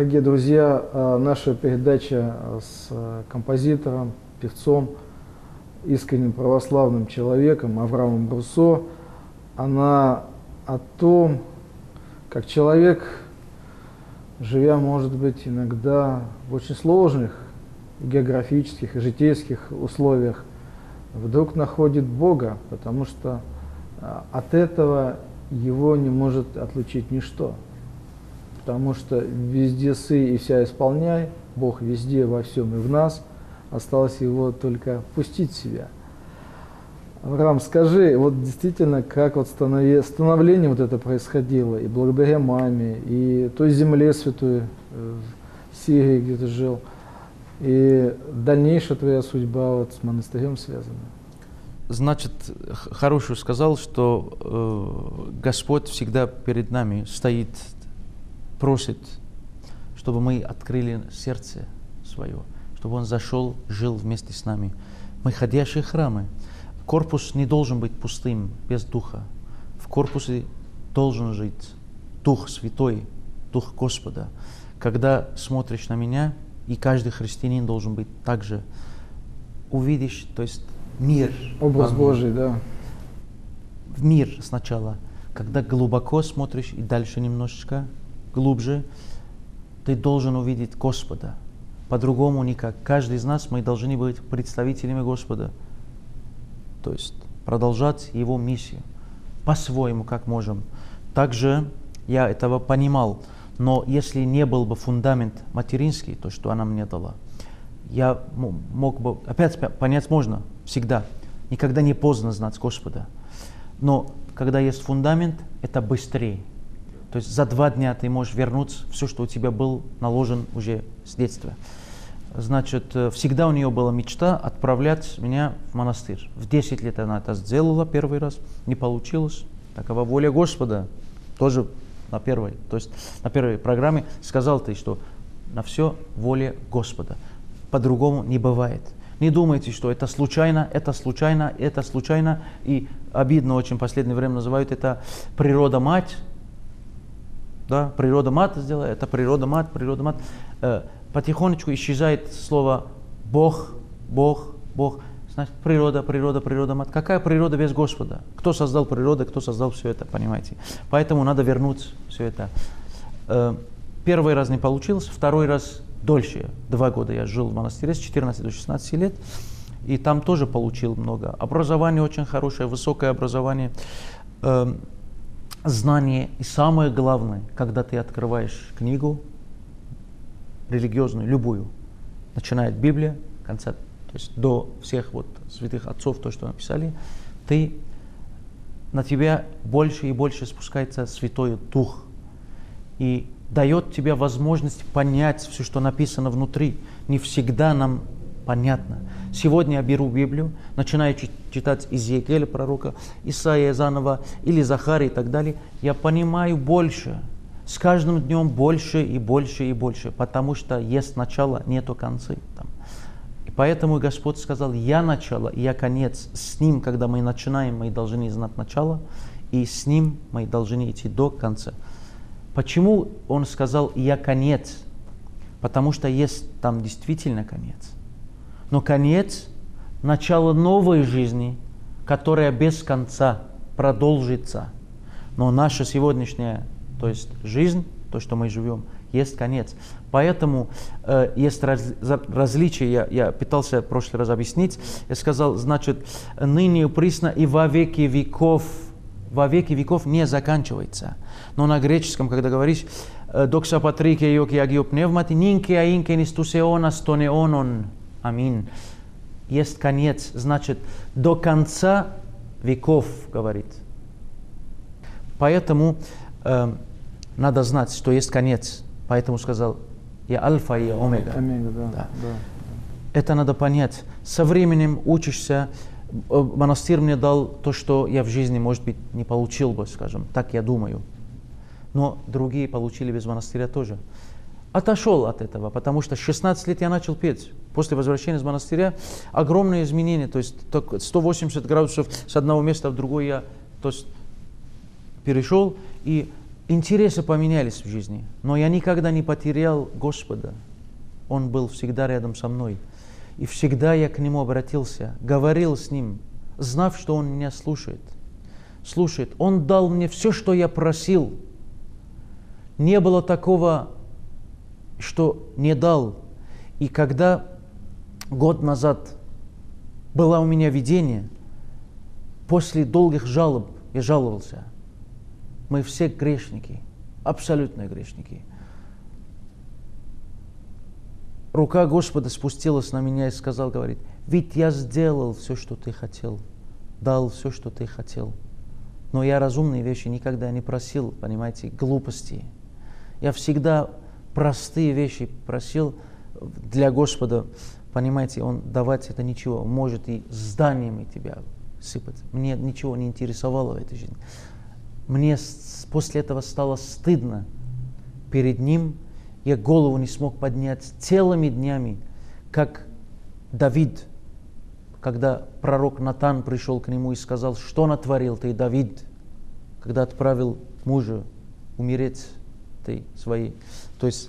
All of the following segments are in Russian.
Дорогие друзья, наша передача с композитором, певцом, искренним православным человеком Авраамом Бруссо, она о том, как человек, живя, может быть, иногда в очень сложных географических и житейских условиях, вдруг находит Бога, потому что от этого его не может отлучить ничто. Потому что везде сы и вся исполняй, Бог везде, во всем и в нас, осталось его только пустить себя. Авраам, скажи, вот действительно, как вот становление вот это происходило, и благодаря маме, и той земле святой, в Сирии, где ты жил, и дальнейшая твоя судьба вот с монастырем связана? Значит, хорошую сказал, что Господь всегда перед нами стоит, просит, чтобы мы открыли сердце свое, чтобы Он зашел, жил вместе с нами. Мы ходящие храмы. Корпус не должен быть пустым, без Духа. В корпусе должен жить Дух Святой, Дух Господа. Когда смотришь на меня, и каждый христианин должен быть также, увидишь, то есть мир. Образ Божий, да. В мир сначала. Когда глубоко смотришь и дальше немножечко, глубже, ты должен увидеть Господа. По-другому никак. Каждый из нас, мы должны быть представителями Господа. То есть продолжать Его миссию. По-своему, как можем. Также я этого понимал. Но если не был бы фундамент материнский, то, что она мне дала, я мог бы... Опять понять можно, всегда. Никогда не поздно знать Господа. Но когда есть фундамент, это быстрее. То есть за 2 дня ты можешь вернуться, все, что у тебя был наложен уже с детства. Значит, всегда у нее была мечта отправлять меня в монастырь. В 10 лет она это сделала первый раз, не получилось. Такова воля Господа. Тоже на первой, то есть на первой программе сказал ты, что на все воля Господа. По-другому не бывает. Не думайте, что это случайно, это случайно, это случайно. И обидно очень в последнее время называют это природа-мать. Да, природа-мать сделала, это природа-мать, природа-мать. Потихонечку исчезает слово Бог, Бог, Бог. Значит, природа, природа, природа-мать. Какая природа без Господа? Кто создал природу, кто создал все это, понимаете? Поэтому надо вернуть все это. Первый раз не получилось, второй раз дольше. 2 года я жил в монастыре с 14 до 16 лет. И там тоже получил много. Образование очень хорошее, высокое образование. Знание. И самое главное, когда ты открываешь книгу религиозную, любую, начиная от Библии, конца, то есть до всех вот святых отцов, то, что написали, на тебя больше и больше спускается Святой Дух и дает тебе возможность понять все, что написано внутри. Не всегда нам понятно. Сегодня я беру Библию, начинаю читать Иезекииля, пророка, Исаия заново, или Захария и так далее. Я понимаю больше. С каждым днем больше и больше и больше, потому что есть начало, нету конца. И поэтому Господь сказал, я начало, и я конец. С Ним, когда мы начинаем, мы должны знать начало, и с Ним мы должны идти до конца. Почему Он сказал, я конец? Потому что есть там действительно конец. Но конец – начало новой жизни, которая без конца продолжится. Но наша сегодняшняя, то есть жизнь, то, что мы живем, есть конец. Поэтому есть различия, я пытался в прошлый раз объяснить. Я сказал, значит, ныне присно и во веки веков не заканчивается. Но на греческом, когда говоришь, «Докса патрике йоки агио пневмати, нинке аинке нистусеона стонеонон». Аминь. Есть конец, значит, до конца веков, говорит. Поэтому надо знать, что есть конец. Поэтому сказал, я альфа и омега. Омега, да. Да. Это надо понять. Со временем учишься. Монастырь мне дал то, что я в жизни, может быть, не получил бы, скажем. Так я думаю. Но другие получили без монастыря тоже. Отошел от этого, потому что 16 лет я начал петь. После возвращения из монастыря огромные изменения, то есть 180 градусов с одного места в другое я перешел. И интересы поменялись в жизни, но я никогда не потерял Господа. Он был всегда рядом со мной. И всегда я к Нему обратился, говорил с Ним, знав, что Он меня слушает. Он дал мне все, что я просил. Не было такого, что не дал. И когда год назад было у меня видение, после долгих жалоб я жаловался. Мы все грешники, абсолютно грешники. Рука Господа спустилась на меня и сказал, говорит, ведь я сделал все, что ты хотел, дал все, что ты хотел. Но я разумные вещи никогда не просил, понимаете, глупости. Я всегда простые вещи просил для Господа, понимаете, Он давать это ничего, может и зданиями тебя сыпать. Мне ничего не интересовало в этой жизни. Мне после этого стало стыдно перед Ним. Я голову не смог поднять целыми днями, как Давид, когда пророк Натан пришел к нему и сказал, что натворил ты, Давид, когда отправил мужа умереть ты своей, то есть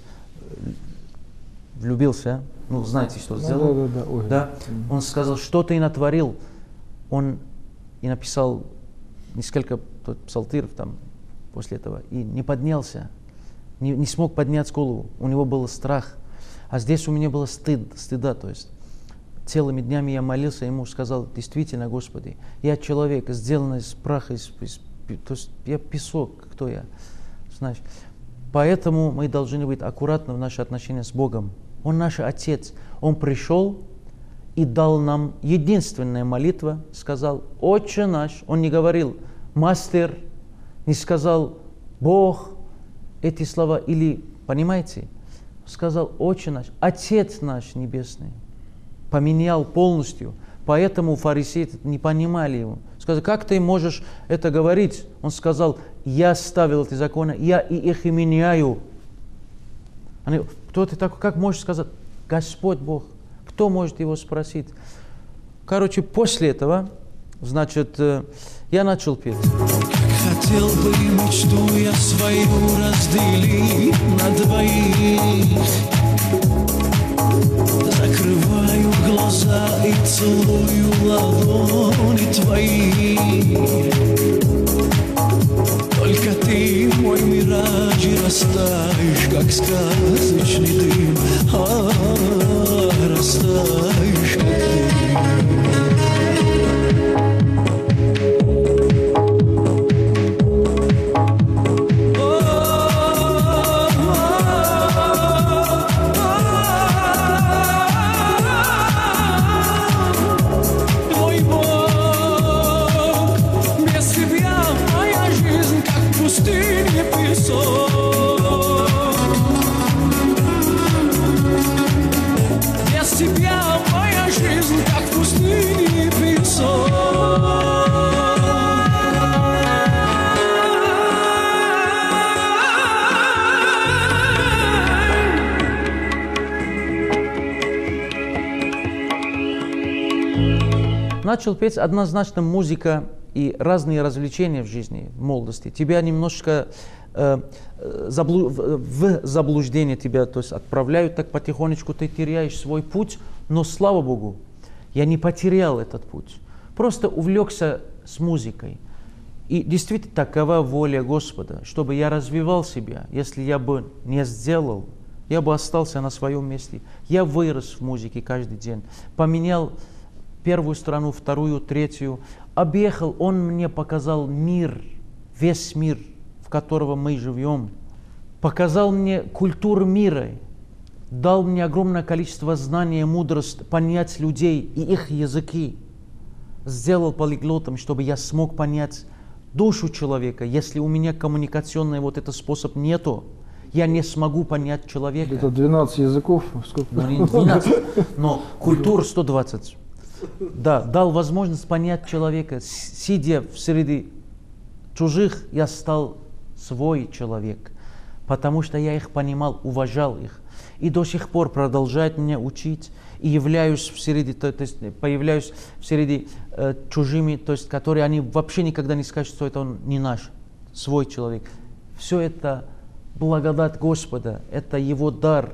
влюбился, ну знаете, что сделал? Да. Он сказал, что ты натворил. Он и написал несколько псалтиров там после этого и не поднялся. Не смог поднять голову, у него был страх. А здесь у меня было стыда, то есть целыми днями я молился, ему сказал, действительно, Господи, я человек, сделанный из праха, то есть я песок, кто я, знаешь. Поэтому мы должны быть аккуратны в наших отношениях с Богом. Он наш Отец, Он пришел и дал нам единственная молитва, сказал, Отче наш, Он не говорил, Мастер, не сказал, Бог, эти слова, или, понимаете, сказал, Отче наш, Отец наш Небесный, поменял полностью, поэтому фарисеи не понимали его. Сказали, как ты можешь это говорить? Он сказал, я ставил эти законы, я и их меняю. Они, кто ты такой, как можешь сказать? Господь Бог. Кто может его спросить? Короче, после этого, значит, я начал петь. Хотел бы мечту я свою разделить на двоих. Закрываю глаза и целую ладони твои. Только ты, мой мираж, и растаешь, как сказочный дым. Растаешь, как дым. Начал петь, однозначно музыка и разные развлечения в жизни, в молодости. Тебя немножко в заблуждение тебя, то есть отправляют так потихонечку, ты теряешь свой путь, но слава Богу, я не потерял этот путь. Просто увлекся с музыкой. И действительно такова воля Господа, чтобы я развивал себя. Если я бы не сделал, я бы остался на своем месте. Я вырос в музыке каждый день, поменял первую страну, вторую, третью. Объехал, Он мне показал мир, весь мир, в котором мы живем. Показал мне культуру мира, дал мне огромное количество знаний, мудрости, понять людей и их языки. Сделал полиглотом, чтобы я смог понять душу человека. Если у меня коммуникационный вот этот способ нету, я не смогу понять человека. Это 12 языков? Сколько? Ну, не 12, но культур 120. Да, дал возможность понять человека. Сидя среди чужих, я стал свой человек, потому что я их понимал, уважал их. И до сих пор продолжает меня учить. И являюсь появляюсь среди чужими, то есть, которые они вообще никогда не скажут, что это он не наш, свой человек. Все это благодать Господа, это Его дар.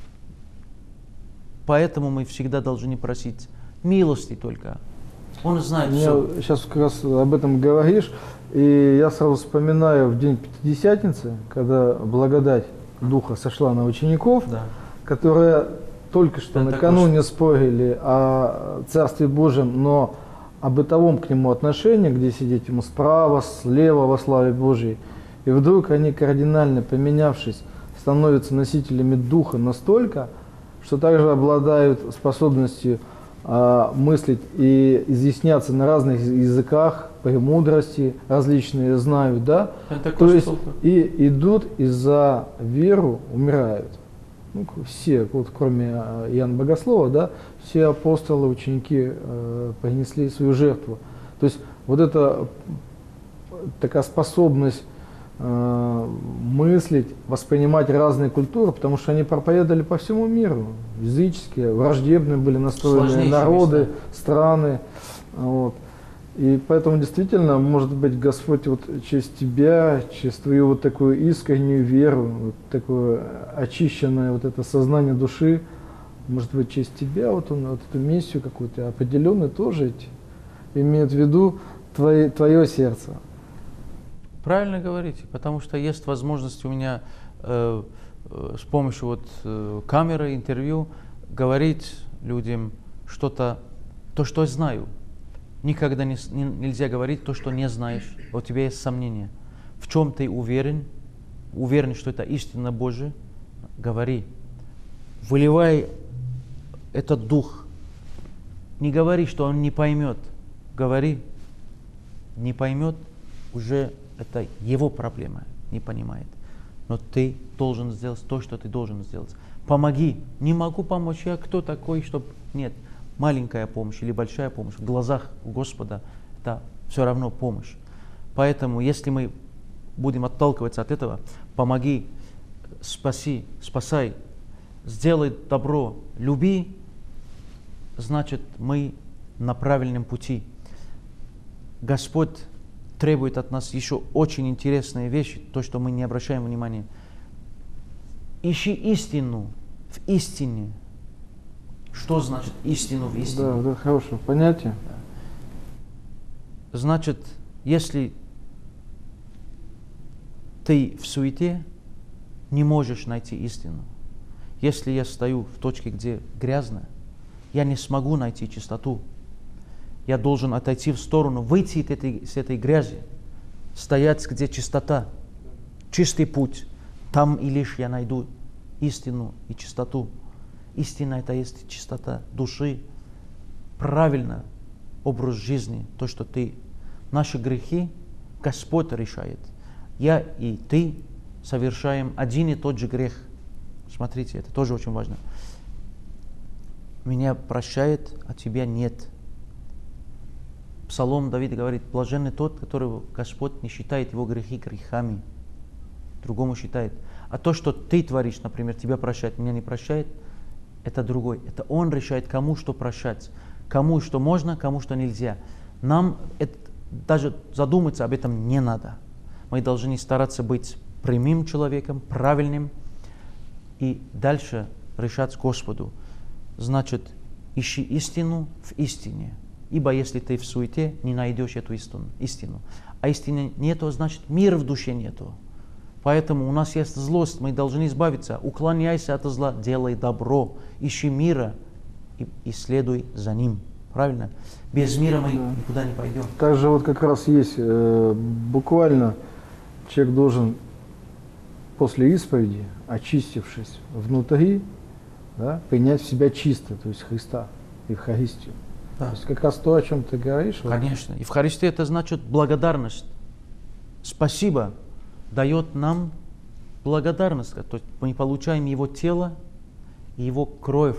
Поэтому мы всегда должны просить милости только. Он знает все. Сейчас как раз об этом говоришь, и я сразу вспоминаю в день Пятидесятницы, когда благодать Духа сошла на учеников, Да. которые только что Это накануне спорили о Царстве Божьем, но о бытовом к Нему отношении, где сидеть Ему справа, слева во славе Божьей. И вдруг они, кардинально поменявшись, становятся носителями Духа настолько, что также обладают способностью мыслить и изъясняться на разных языках, премудрости различные знают, да? То есть и идут и за веру умирают. Ну, все, вот, кроме Иоанна Богослова, да, все апостолы, ученики принесли свою жертву. То есть вот эта такая способность мыслить, воспринимать разные культуры, потому что они проповедовали по всему миру. Языческие, враждебные были настроены народы, страны. Вот. И поэтому действительно, может быть, Господь вот через тебя, через твою вот такую искреннюю веру, вот такое очищенное вот это сознание души, может быть, через тебя вот он вот эту миссию какую-то определенную тоже имеет в виду твое сердце. Правильно говорите, потому что есть возможность у меня с помощью вот, камеры, интервью говорить людям что-то, то, что я знаю. Никогда нельзя говорить то, что не знаешь. У тебя есть сомнения. В чем ты уверен, что это истина Божия, говори. Выливай этот дух. Не говори, что он не поймет. Говори. Не поймет, уже это его проблема, не понимает. Но ты должен сделать то, что ты должен сделать. Помоги. Не могу помочь, я кто такой, чтобы... Нет. Маленькая помощь или большая помощь в глазах Господа, это все равно помощь. Поэтому, если мы будем отталкиваться от этого, помоги, спаси, спасай, сделай добро, люби, значит, мы на правильном пути. Господь требует от нас еще очень интересные вещи, то, что мы не обращаем внимания. Ищи истину в истине. Что значит истину в истине? Да, это хорошее понятие. Значит, если ты в суете, не можешь найти истину. Если я стою в точке, где грязно, я не смогу найти чистоту. Я должен отойти в сторону, выйти с этой грязи, стоять, где чистота, чистый путь. Там и лишь я найду истину и чистоту. Истина – это есть чистота души, правильно образ жизни, то, что ты. Наши грехи Господь решает. Я и ты совершаем один и тот же грех. Смотрите, это тоже очень важно. Меня прощает, а тебя нет. Псалом Давид говорит: блаженный тот, которого Господь не считает его грехи грехами, другому считает. А то, что ты творишь, например, тебя прощает, меня не прощает, это другой. Это Он решает, кому что прощать, кому что можно, кому что нельзя. Нам даже задуматься об этом не надо. Мы должны стараться быть прямым человеком, правильным, и дальше решать Господу. Значит, ищи истину в истине. Ибо если ты в суете, не найдешь эту истину. А истины нету, значит, мира в душе нету. Поэтому у нас есть злость, мы должны избавиться. Уклоняйся от зла, делай добро, ищи мира и следуй за ним. Правильно? Без мира мы никуда не пойдем. Также вот как раз есть буквально человек должен после исповеди, очистившись внутри, да, принять в себя чисто, то есть Христа, Евхаристию. Да. То есть как раз то, о чем ты говоришь. Конечно. Евхаристия — это значит благодарность. Спасибо дает нам благодарность. То есть мы получаем Его тело и Его кровь.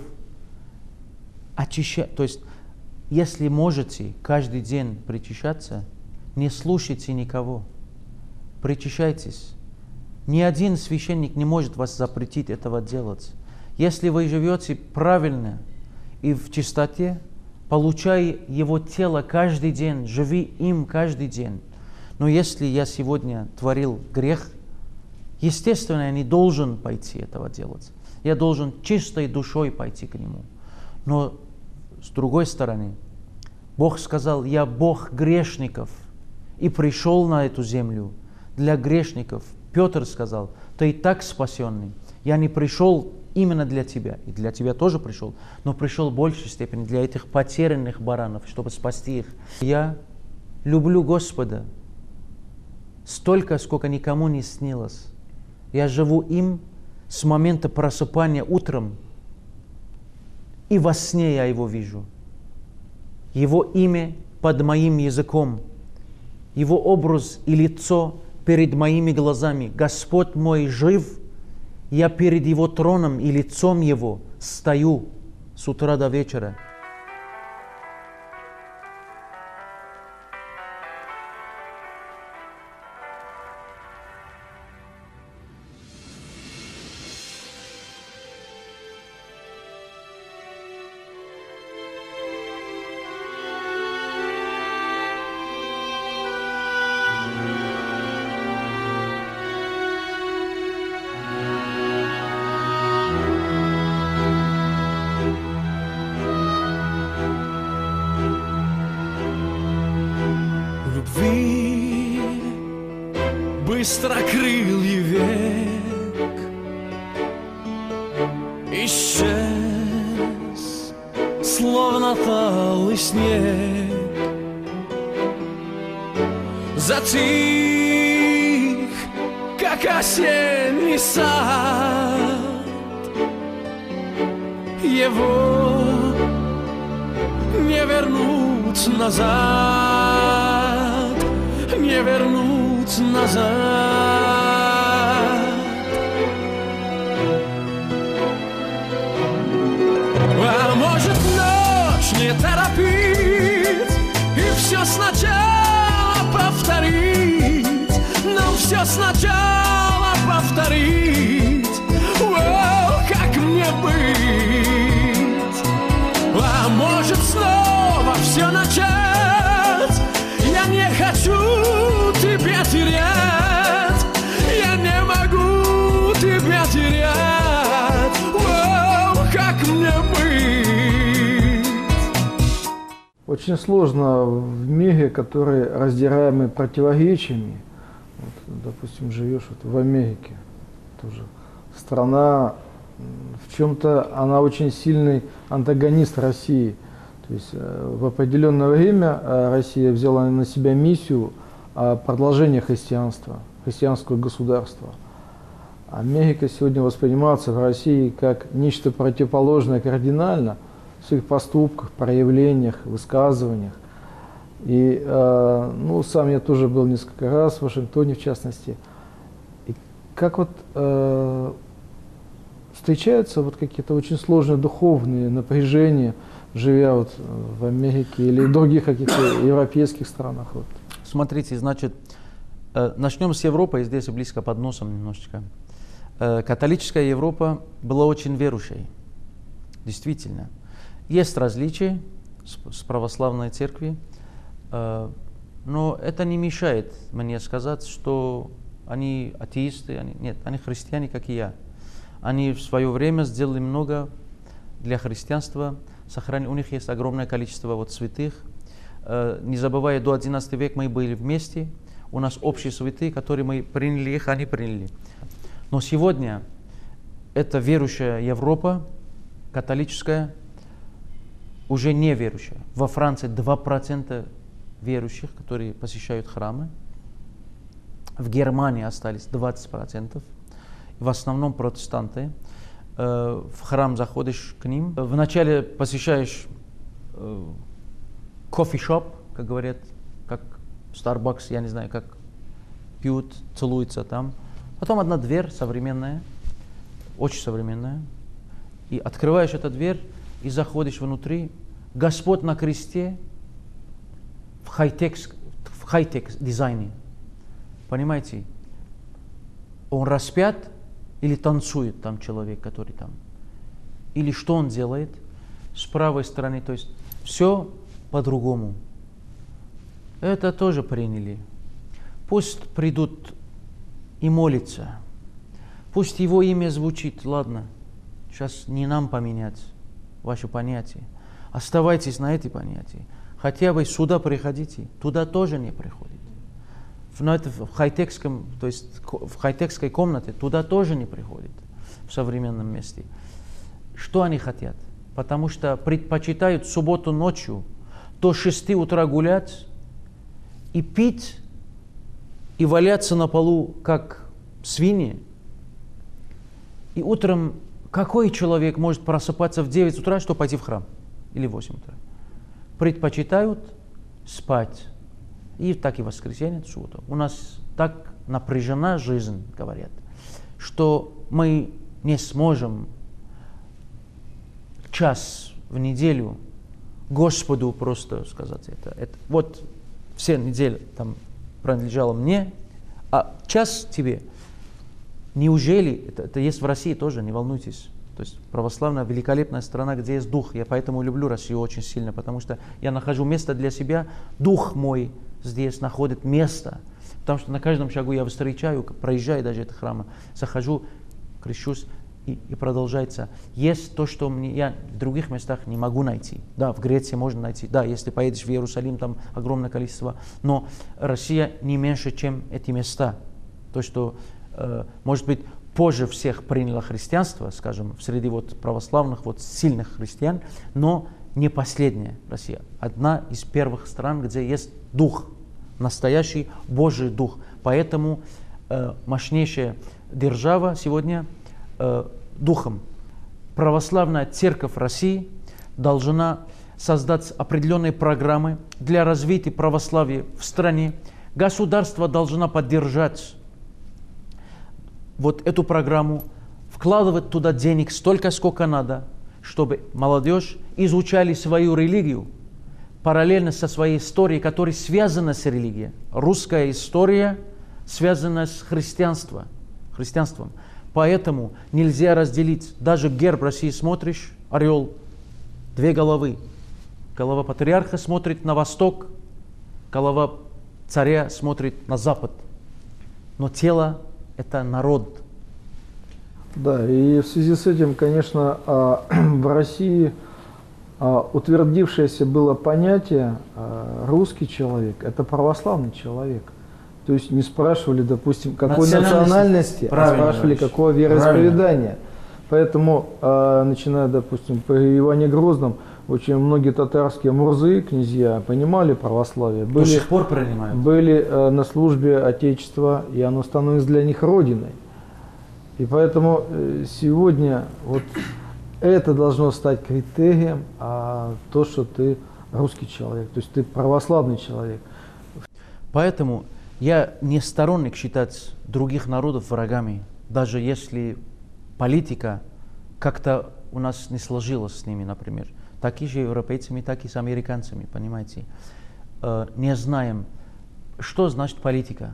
То есть если можете каждый день причащаться, не слушайте никого. Причащайтесь. Ни один священник не может вас запретить этого делать. Если вы живете правильно и в чистоте, получай Его тело каждый день, живи им каждый день. Но если я сегодня творил грех, Естественно, я не должен пойти этого делать. Я должен чистой душой пойти к Нему. Но с другой стороны, Бог сказал: я Бог грешников и пришел на эту землю для грешников. Петр сказал: ты и так спасенный. Я не пришел именно для тебя, и для тебя тоже пришел, но пришел в большей степени для этих потерянных баранов, чтобы спасти их. Я люблю Господа столько, сколько никому не снилось. Я живу им с момента просыпания утром, и во сне я Его вижу. Его имя под моим языком, Его образ и лицо перед моими глазами. Господь мой жив, я перед Его троном и лицом Его стою с утра до вечера. Быстрокрылый век исчез, словно талый снег. Затих, как осенний сад. Его не вернуть назад, не вернуть назад. А может, ночь не торопить и все сначала повторить, нам все сначала повторить. О, как мне быть? А может, снова все начать? Я не хочу тебя терять, я не могу тебя терять. О, как мне быть? Очень сложно в мире, который раздираемый противоречиями. Вот, допустим, живешь вот в Америке, тоже страна, в чем-то она очень сильный антагонист России. То есть в определенное время Россия взяла на себя миссию продолжения христианства, христианского государства. Америка сегодня воспринимается в России как нечто противоположное кардинально в своих поступках, проявлениях, высказываниях. И ну, сам я тоже был несколько раз в Вашингтоне, в частности. И как вот встречаются вот какие-то очень сложные духовные напряжения, живя вот в Америке или в других каких-то европейских странах? Вот. Смотрите, значит, начнем с Европы, здесь близко под носом немножечко. Католическая Европа была очень верующей, действительно. Есть различия с православной церковью, но это не мешает мне сказать, что они атеисты, нет, они христиане, как и я. Они в свое время сделали много для христианства, у них есть огромное количество вот святых. Не забывая, до XI века мы были вместе, у нас общие святые, которые мы приняли их, они приняли. Но сегодня эта верующая Европа, католическая, уже не верующая. Во Франции 2% верующих, которые посещают храмы. В Германии остались 20%. В основном протестанты. В храм заходишь к ним. Вначале посещаешь кофе-шоп, как говорят, как Starbucks, я не знаю, как пьют, целуются там. Потом одна дверь современная, очень современная. И открываешь эту дверь и заходишь внутри. Господь на кресте в хай-тек дизайне. Понимаете? Он распят или танцует там человек, который там. Или что он делает с правой стороны. То есть все по-другому. Это тоже приняли. Пусть придут и молятся. Пусть его имя звучит, ладно. Сейчас не нам поменять ваше понятие. Оставайтесь на эти понятия. Хотя бы сюда приходите, туда тоже не приходит. Но это в хай-текском, то есть в хай-текской комнате туда тоже не приходит, в современном месте. Что они хотят? Потому что предпочитают в субботу ночью до 6 утра гулять и пить, и валяться на полу, как свиньи. И утром какой человек может просыпаться в 9 утра, чтобы пойти в храм? Или в 8 утра? Предпочитают спать. И так и в воскресенье, в субботу. У нас так напряжена жизнь, говорят, что мы не сможем час в неделю Господу просто сказать это. Вот все недели там принадлежало мне, а час тебе. Неужели, это есть в России тоже, не волнуйтесь. То есть православная великолепная страна, где есть дух. Я поэтому люблю Россию очень сильно, потому что я нахожу место для себя, дух мой здесь находит место. Потому что на каждом шагу я встречаю, проезжаю даже это храма, захожу, крещусь и продолжается. Есть то, что я в других местах не могу найти. Да, в Греции можно найти. Да, если поедешь в Иерусалим, там огромное количество. Но Россия не меньше, чем эти места. То, что, может быть, позже всех приняло христианство, скажем, среди вот православных, вот сильных христиан, но не последняя Россия. Одна из первых стран, где есть дух, настоящий Божий дух. Поэтому мощнейшая держава сегодня духом. Православная церковь России должна создать определенные программы для развития православия в стране. Государство должно поддержать вот эту программу, вкладывать туда денег столько, сколько надо, чтобы молодежь изучали свою религию параллельно со своей историей, которая связана с религией. Русская история связана с христианством. Поэтому нельзя разделить. Даже герб России смотришь, орел, 2 головы. Голова патриарха смотрит на восток, голова царя смотрит на запад. Но тело – это народ. Да, и в связи с этим, конечно, в России утвердившееся было понятие «русский человек» – это православный человек. То есть не спрашивали, допустим, какой национальности, а спрашивали, какого вероисповедания. Поэтому, начиная, допустим, при Иване Грозном, очень многие татарские мурзы, князья, понимали православие. До сих пор принимают. Были на службе Отечества, и оно становится для них родиной. И поэтому сегодня вот это должно стать критерием, то, что ты русский человек, то есть ты православный человек. Поэтому я не сторонник считать других народов врагами, даже если политика как-то у нас не сложилась с ними, например. Так и же европейцами, так и с американцами, понимаете. Не знаем, что значит политика.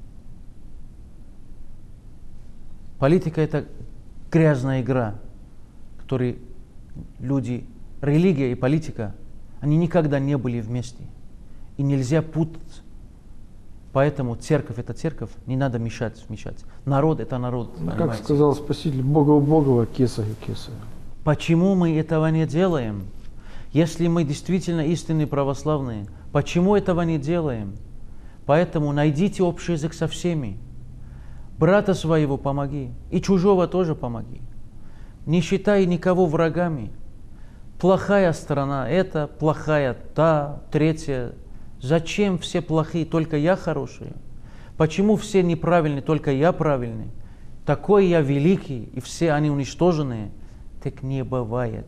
Политика – это грязная игра, в которой люди, религия и политика, они никогда не были вместе. И нельзя путать. Поэтому церковь – это церковь, не надо мешать. Народ – это народ. Как сказал Спаситель, Бога Богова, кесарю кесарю. Почему мы этого не делаем? Если мы действительно истинные православные, почему этого не делаем? Поэтому найдите общий язык со всеми. Брата своего помоги, и чужого тоже помоги. Не считай никого врагами. Плохая сторона – это, плохая та, третья. Зачем все плохие, только я хороший? Почему все неправильные, только я правильный? Такой я великий, и все они уничтоженные. Так не бывает.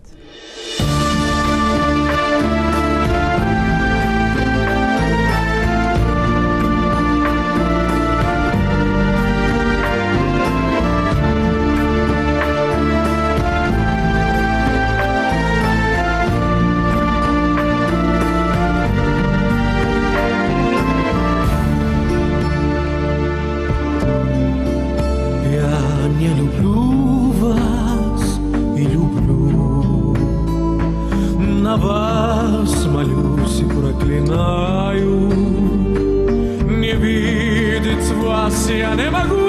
Вас молюсь и проклинаю, не видеть вас я не могу.